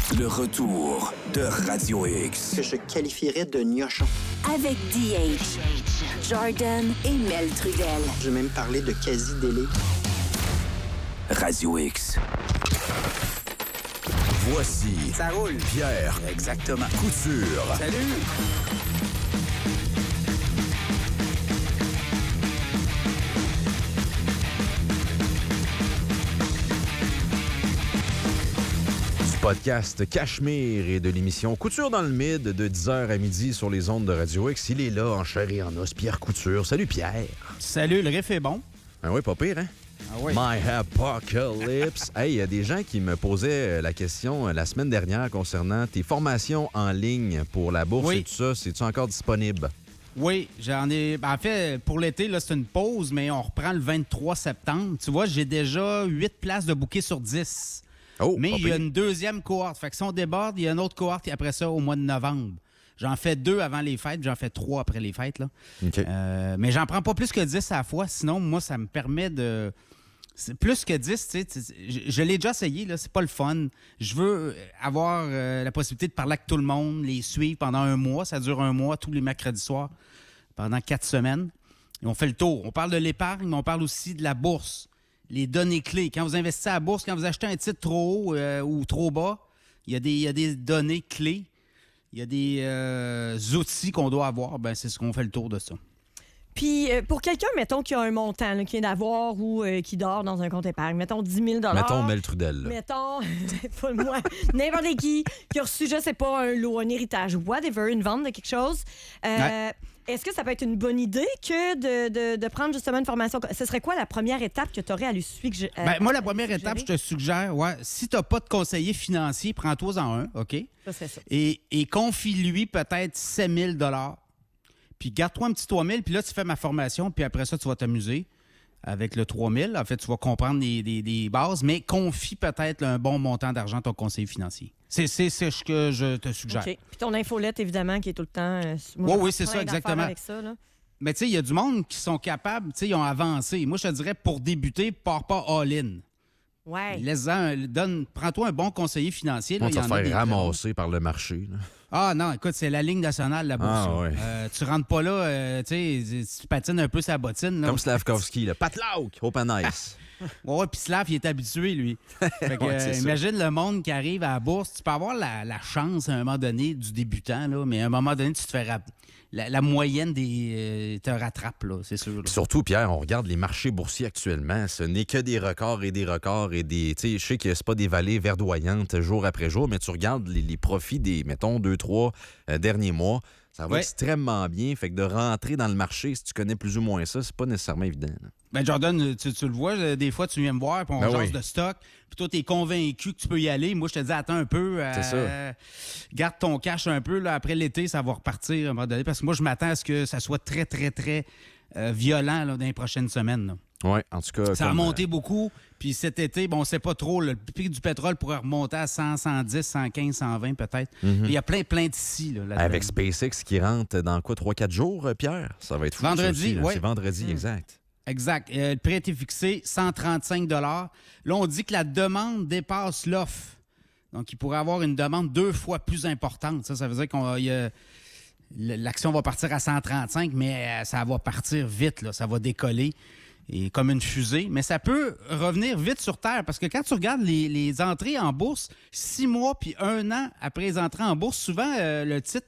Le retour de Radio X. Que je qualifierais de gnochon. Avec DH, Jordan et Mel Trudel. Je vais même parler de quasi-délai. Radio X. Voici Ça roule. Pierre Exactement. Couture. Salut! Podcast Cachemire et de l'émission Couture dans le Mid de 10h à midi sur les ondes de Radio X. Il est là en chair et en os, Pierre Couture. Salut Pierre. Salut, le riff est bon. Ah oui, pas pire, hein? Ah oui. My Apocalypse. Hey, il y a des gens qui me posaient la question la semaine dernière concernant tes formations en ligne pour la bourse et tout ça. C'est-tu encore disponible? Oui, j'en ai. En fait, pour l'été, là, c'est une pause, mais on reprend le 23 septembre. Tu vois, j'ai déjà 8 places de booké sur 10. Oh, mais il y a une deuxième cohorte. Fait que si on déborde, il y a une autre cohorte après ça au mois de novembre. J'en fais 2 avant les fêtes, j'en fais 3 après les fêtes. Là. OK. Mais j'en prends pas plus que 10 à la fois. Sinon, moi, ça me permet de... C'est plus que 10, tu sais, je l'ai déjà essayé, là, c'est pas le fun. Je veux avoir la possibilité de parler avec tout le monde, les suivre pendant un mois. Ça dure un mois, tous les mercredis soirs, pendant 4 semaines. Et on fait le tour. On parle de l'épargne, mais on parle aussi de la bourse. Les données clés. Quand vous investissez à la bourse, quand vous achetez un titre trop haut ou trop bas, il y a des données clés. Il y a des outils qu'on doit avoir. Ben, c'est ce qu'on fait le tour de ça. Puis, pour quelqu'un, mettons, qui a un montant, là, qui vient d'avoir ou qui dort dans un compte épargne, mettons 10 000 Mettons Mel Trudel. Là. Mettons, pas moi, n'importe qui a reçu, je sais pas, un lot, un héritage, whatever, une vente de quelque chose. Ouais. Est-ce que ça peut être une bonne idée que de prendre justement une formation? Ce serait quoi la première étape que tu aurais à lui suivre? Moi, la première étape, je te suggère, si tu n'as pas de conseiller financier, prends-toi-en un, OK? Ça serait ça. Et confie-lui peut-être 7 000 $. Puis garde-toi un petit 3 000, puis là, tu fais ma formation, puis après ça, tu vas t'amuser avec le 3 000. En fait, tu vas comprendre les bases, mais confie peut-être un bon montant d'argent à ton conseiller financier. C'est ce que je te suggère. OK. Puis ton infolette, évidemment, qui est tout le temps... Oui, c'est ça, exactement. Avec ça, là. Mais tu sais, il y a du monde qui sont capables, tu sais, ils ont avancé. Moi, je te dirais, pour débuter, pars pas all-in. Ouais. Prends-toi un bon conseiller financier. Là, On va te faire ramasser par le marché. Là. Ah non, écoute, c'est la ligne nationale, la bourse. Ah, ouais. Tu rentres pas là, tu patines un peu sa bottine. Là. Comme Slavkovski, le Patlauk, Open Ice. Ouais, puis Slav, il est habitué, lui. Fait que, Ouais, imagine le monde qui arrive à la bourse. Tu peux avoir la chance à un moment donné du débutant, là, mais à un moment donné, tu te fais la moyenne te rattrape, là, c'est sûr. Là. Surtout, Pierre, on regarde les marchés boursiers actuellement. Ce n'est que des records et des records et des... Tu sais, je sais que c'est pas des vallées verdoyantes jour après jour, mais tu regardes les profits des, mettons, 2-3 derniers mois. Ça va extrêmement bien. Fait que de rentrer dans le marché, si tu connais plus ou moins ça, c'est pas nécessairement évident. Là. Ben Jordan, tu le vois, des fois, tu viens me voir, puis on jase de stock, puis toi, t'es convaincu que tu peux y aller. Moi, je te dis, attends un peu. C'est ça. Garde ton cash un peu. Là, après l'été, ça va repartir à un moment donné, parce que moi, je m'attends à ce que ça soit très, très, très violent là, dans les prochaines semaines. Là. Oui, en tout cas. Ça a monté beaucoup. Puis cet été, on ne sait pas trop. Le prix du pétrole pourrait remonter à 100, 110, 115, 120 peut-être. Mm-hmm. Il y a plein d'ici. Là, avec SpaceX qui rentre dans quoi, 3-4 jours, Pierre? Ça va être fou. Vendredi, oui. C'est vendredi, exact. Exact. Le prix a été fixé, 135 $. Là, on dit que la demande dépasse l'offre. Donc, il pourrait avoir une demande 2 fois plus importante. Ça veut dire l'action va partir à 135, mais ça va partir vite. Là. Ça va décoller. Et comme une fusée, mais ça peut revenir vite sur Terre, parce que quand tu regardes les entrées en bourse, 6 mois puis 1 an après les entrées en bourse, souvent le titre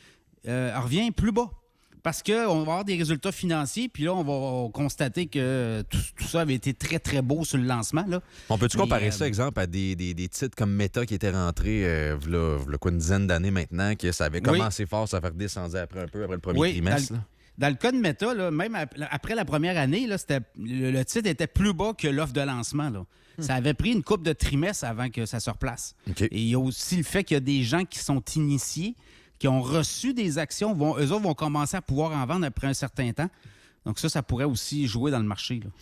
revient plus bas, parce qu'on va avoir des résultats financiers, puis là, on va constater que tout ça avait été très, très beau sur le lancement. Là. On peut-tu comparer ça, exemple, à des titres comme Meta qui étaient rentrés v'là une dizaine d'années maintenant, que ça avait commencé fort, ça avait redescendu après un peu, après le premier trimestre? Dans le cas de Meta, là, même après la première année, là, le titre était plus bas que l'offre de lancement. Là. Ça avait pris une couple de trimestres avant que ça se replace. Okay. Et il y a aussi le fait qu'il y a des gens qui sont initiés, qui ont reçu des actions, eux autres vont commencer à pouvoir en vendre après un certain temps. Donc ça pourrait aussi jouer dans le marché. Là.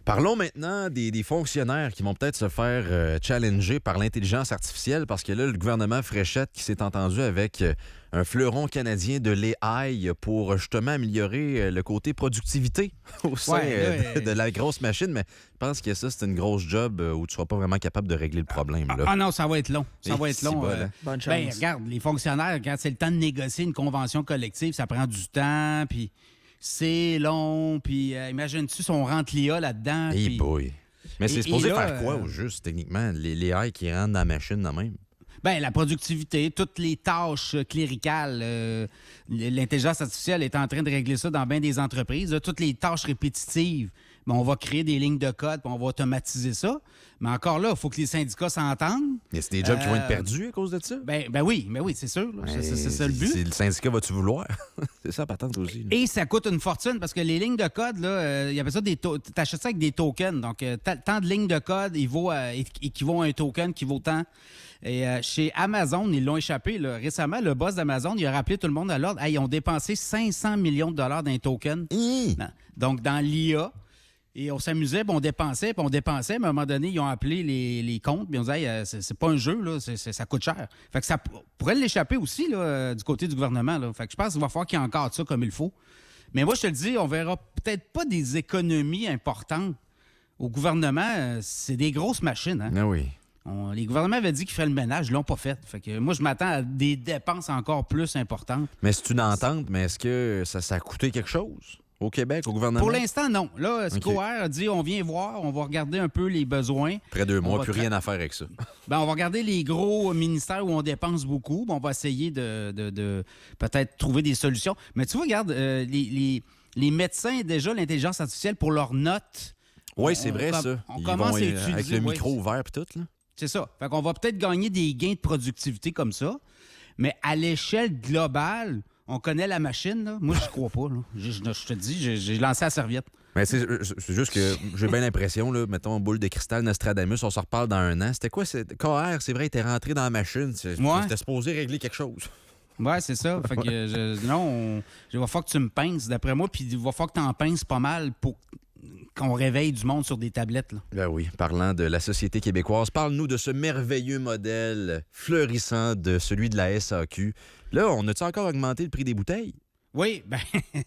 Parlons maintenant des fonctionnaires qui vont peut-être se faire challenger par l'intelligence artificielle parce que là, le gouvernement Fréchette qui s'est entendu avec un fleuron canadien de l'AI pour justement améliorer le côté productivité au sein de la grosse machine. Mais je pense que ça, c'est une grosse job où tu ne seras pas vraiment capable de régler le problème. Là. Ah non, ça va être long. Ça va être long. Bonne chance. Regarde, les fonctionnaires, quand c'est le temps de négocier une convention collective, ça prend du temps, puis c'est long, puis imagine-tu si on rentre l'IA là-dedans. Hey puis... boy. Mais c'est supposé là, faire quoi au juste, techniquement? Les AI qui rentrent dans la machine de même? Bien, la productivité, toutes les tâches cléricales, l'intelligence artificielle est en train de régler ça dans bien des entreprises. Là, toutes les tâches répétitives, on va créer des lignes de code puis on va automatiser ça. Mais encore là, il faut que les syndicats s'entendent. Mais c'est des jobs qui vont être perdus à cause de ça? Ben oui, c'est sûr. Là. C'est ça le but. Le syndicat va-tu vouloir? C'est ça, patente aussi. Là. Et ça coûte une fortune parce que les lignes de code, là, il y avait ça tu achètes ça avec des tokens. Donc, tant de lignes de code équivaut à un token qui vaut tant. Et chez Amazon, ils l'ont échappé. Là. Récemment, le boss d'Amazon, il a rappelé tout le monde à l'ordre. Hey, ils ont dépensé 500 millions de dollars d'un token. Donc, dans l'IA. Et on s'amusait, puis on dépensait, mais à un moment donné, ils ont appelé les comptes, puis on disait, hey, c'est pas un jeu, là, ça coûte cher. Fait que ça pourrait l'échapper aussi, là, du côté du gouvernement, là. Fait que je pense qu'il va falloir qu'il y ait encore ça comme il faut. Mais moi, je te le dis, on verra peut-être pas des économies importantes. Au gouvernement, c'est des grosses machines, hein? Ah oui. Les gouvernements avaient dit qu'ils feraient le ménage, ils l'ont pas fait. Fait que moi, je m'attends à des dépenses encore plus importantes. Mais c'est une entente, mais est-ce que ça a coûté quelque chose? Au Québec, au gouvernement? Pour l'instant, non. Là, Square a dit on vient voir, on va regarder un peu les besoins. Après 2 mois, plus rien à faire avec ça. Ben, on va regarder les gros ministères où on dépense beaucoup. On va essayer de peut-être trouver des solutions. Mais tu vois, regarde, les médecins, déjà, l'intelligence artificielle, pour leurs notes. Oui, c'est vrai, ça. On Ils commence vont, à utiliser. avec le micro ouvert et tout, là. C'est ça. Fait qu'on va peut-être gagner des gains de productivité comme ça. Mais à l'échelle globale, on connaît la machine, là. Moi, je crois pas. Là. Je te dis, j'ai lancé la serviette. Mais c'est juste que j'ai bien l'impression, là, mettons, boule de cristal Nostradamus, on s'en reparle dans 1 an. C'était quoi? KR, c'est vrai, il était rentré dans la machine. C'était supposé régler quelque chose. Ouais, c'est ça. Fait que, il va falloir que tu me pinces, d'après moi, puis il va falloir que tu en pinces pas mal pour qu'on réveille du monde sur des tablettes. Là. Ben oui, parlant de la société québécoise, parle-nous de ce merveilleux modèle fleurissant de celui de la SAQ. Là, on a-tu encore augmenté le prix des bouteilles? Oui, bien,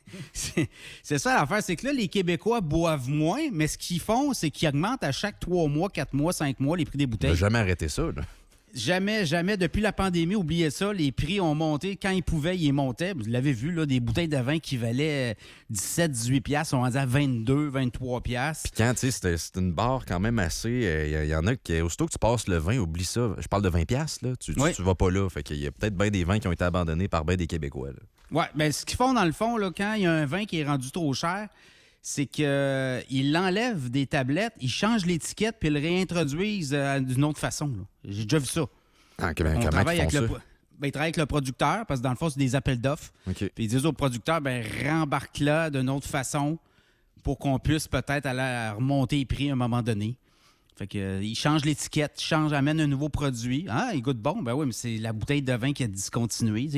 c'est ça l'affaire. C'est que là, les Québécois boivent moins, mais ce qu'ils font, c'est qu'ils augmentent à chaque 3 mois, 4 mois, 5 mois les prix des bouteilles. On n'a jamais arrêté ça, là. Jamais. Depuis la pandémie, oubliez ça, les prix ont monté. Quand ils pouvaient, ils montaient. Vous l'avez vu, là, des bouteilles de vin qui valaient 17, 18 piastres sont rendues à 22, 23 piastres. Puis quand, tu sais, c'est une barre quand même assez... Il y en a qui, aussitôt que tu passes le vin, oublie ça. Je parle de 20 piastres, là. Tu vas pas là. Fait qu'il y a peut-être bien des vins qui ont été abandonnés par bien des Québécois, là. Oui, bien, ce qu'ils font, dans le fond, là, quand il y a un vin qui est rendu trop cher, c'est qu'ils l'enlèvent des tablettes, ils changent l'étiquette puis ils le réintroduisent d'une autre façon. Là. J'ai déjà vu ça. Ah, comment ils font ça? Ben, ils travaillent avec le producteur, parce que dans le fond, c'est des appels d'offres. Okay. Puis ils disent au producteur, ben rembarque-la d'une autre façon pour qu'on puisse peut-être aller remonter les prix à un moment donné. Fait que ils changent l'étiquette, amènent un nouveau produit. Ah, il goûte bon. Ben oui, mais c'est la bouteille de vin qui a discontinué.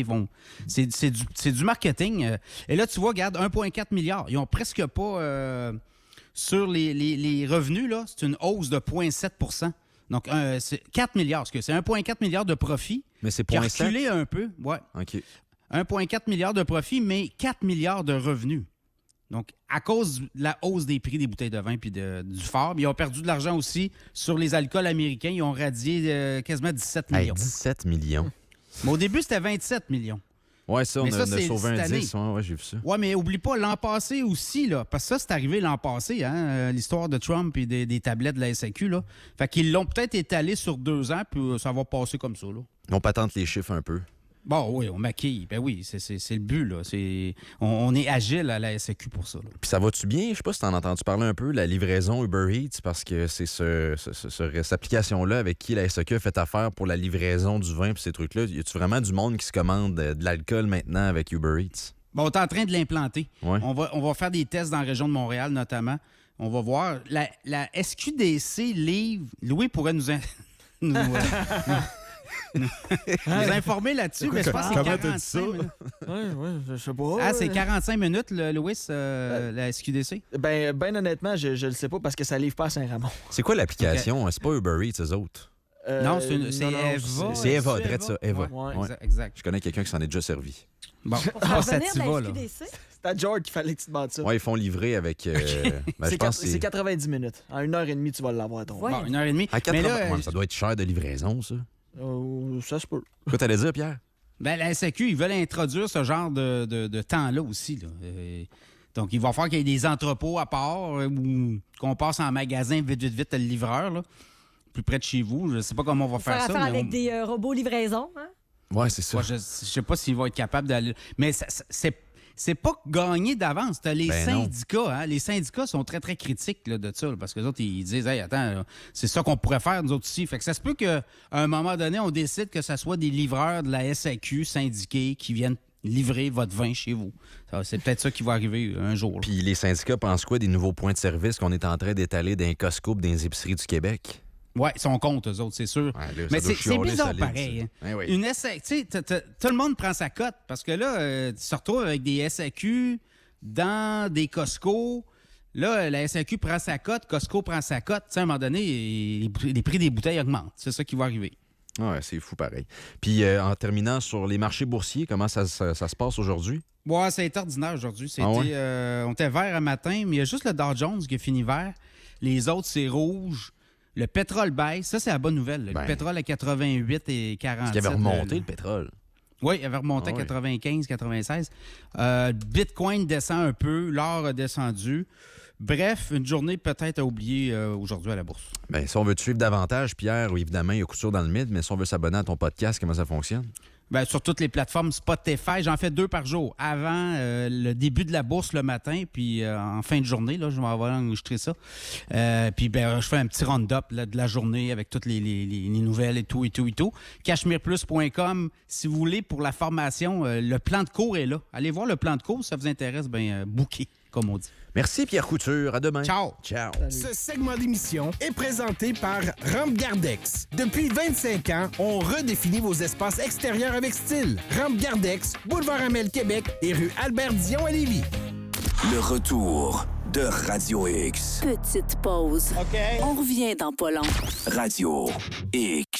C'est du marketing. Et là, tu vois, regarde, 1,4 milliard. Ils ont presque pas... sur les revenus, là, c'est une hausse de 0,7 %. Donc, c'est 4 milliards. C'est 1,4 milliard de profit. Mais c'est qui a 0,7? reculé un peu. Ouais. OK. 1,4 milliard de profit, mais 4 milliards de revenus. Donc, à cause de la hausse des prix des bouteilles de vin puis du fort, ils ont perdu de l'argent aussi sur les alcools américains. Ils ont radié quasiment 17 millions. 17 millions. Mais au début, c'était 27 millions. Ouais, ça, mais on a c'est sauvé cette un année. 10. Ouais, j'ai vu ça. Ouais, mais oublie pas, l'an passé aussi, là, parce que ça, c'est arrivé l'an passé, hein, l'histoire de Trump et des tablettes de la SAQ. Là. Fait qu'ils l'ont peut-être étalé sur 2 ans, puis ça va passer comme ça. Là. On patente les chiffres un peu. Bon, oui, on maquille. Ben oui, c'est le but, là. On est agile à la SAQ pour ça. Là. Puis ça va-tu bien? Je sais pas si t'en as entendu parler un peu, la livraison Uber Eats, parce que c'est cette application-là avec qui la SAQ a fait affaire pour la livraison du vin et ces trucs-là. Y a-tu vraiment du monde qui se commande de l'alcool maintenant avec Uber Eats? Bon, on est en train de l'implanter. Ouais. On va faire des tests dans la région de Montréal, notamment. On va voir. La SQDC livre... Louis pourrait nous Vous informez là-dessus, mais je pense que c'est Comment t'as dit 45 ça? minutes. Ouais, je sais pas. Ah, c'est 45 minutes, Louis, la SQDC? Ben honnêtement, je le sais pas parce que ça livre pas à Saint-Ramon. C'est quoi l'application? C'est pas Uber Eats, eux autres? Non, c'est Eva. C'est Eva, direct ça, Eva. Ouais. Ouais. Exact. Je connais quelqu'un qui s'en est déjà servi. Bon, Pour pas revenir de Sativa, la là. SQDC, C'est à George qu'il fallait que tu te bandes ça. Ouais, ils font livrer avec. Je pense que C'est 90 minutes. En 1h30, tu vas l'avoir ton. Ouais. Bon, 1h30. À Mais 80... là, Ouais, ça doit être cher de livraison, ça. Ça se peut. Quoi t'allais dire, Pierre? ben, la SAQ, ils veulent introduire ce genre de temps-là aussi. Là. Donc, il va falloir qu'il y ait des entrepôts à part ou qu'on passe en magasin vite, le livreur, là, plus près de chez vous. Je ne sais pas comment on va faire ça. affaire mais avec des robots livraison. Hein? Ouais, c'est ça. Ouais, je ne sais pas s'ils vont être capables d'aller. Mais c'est pas gagné d'avance. T'as les Ben non. syndicats. Hein? Les syndicats sont très, très critiques là, de ça. Là, parce que les autres, ils disent hey, attends, là, c'est ça qu'on pourrait faire, nous autres aussi. Fait que ça se peut qu'à un moment donné, on décide que ça soit des livreurs de la SAQ syndiqués qui viennent livrer votre vin chez vous. C'est peut-être ça qui va arriver un jour. Là. Puis les syndicats pensent quoi des nouveaux points de service qu'on est en train d'étaler dans les Costco et dans les épiceries du Québec? Oui, ils sont contre, eux autres, c'est sûr. Ouais, là, Mais ça doit c'est chialer bizarre solide, pareil. ça. Hein. Eh oui. Une SAQ, tu sais, tout le monde prend sa cote parce que là, tu te retrouves avec des SAQ dans des Costco. Là, la SAQ prend sa cote, Costco prend sa cote. Tu sais, à un moment donné, les prix des bouteilles augmentent. C'est ça qui va arriver. Ouais, c'est fou pareil. Puis en terminant sur les marchés boursiers, comment ça se passe aujourd'hui? Ouais, ça a été ordinaire aujourd'hui. Ah ouais? On était vert un matin, mais il y a juste le Dow Jones qui a fini vert. Les autres, c'est rouge. Le pétrole baisse. Ça, c'est la bonne nouvelle. Le Ben. pétrole à 88 et 47. Parce qu'il avait remonté le pétrole. Oui, il avait remonté Ah oui. à 95, 96. Bitcoin descend un peu. L'or a descendu. Bref, une journée peut-être à oublier aujourd'hui à la bourse. Bien, si on veut te suivre davantage, Pierre, évidemment, il y a coup sûr dans le mythe, mais si on veut s'abonner à ton podcast, comment ça fonctionne? Ben, sur toutes les plateformes Spotify, j'en fais 2 par jour. Avant le début de la bourse le matin, puis en fin de journée, là, je vais avoir enregistré ça. Puis ben, je fais un petit round-up là, de la journée avec toutes les nouvelles et tout. CachemirePlus.com, si vous voulez, pour la formation, le plan de cours est là. Allez voir le plan de cours, si ça vous intéresse, ben booké, comme on dit. Merci, Pierre Couture. À demain. Ciao! Ciao. Ce segment d'émission est présenté par Rampe-Gardex. Depuis 25 ans, on redéfinit vos espaces extérieurs avec style. Rampe-Gardex, boulevard Amel, Québec et rue Albert-Dion à Lévis. Le retour de Radio X. Petite pause. On revient dans pas long. Radio X.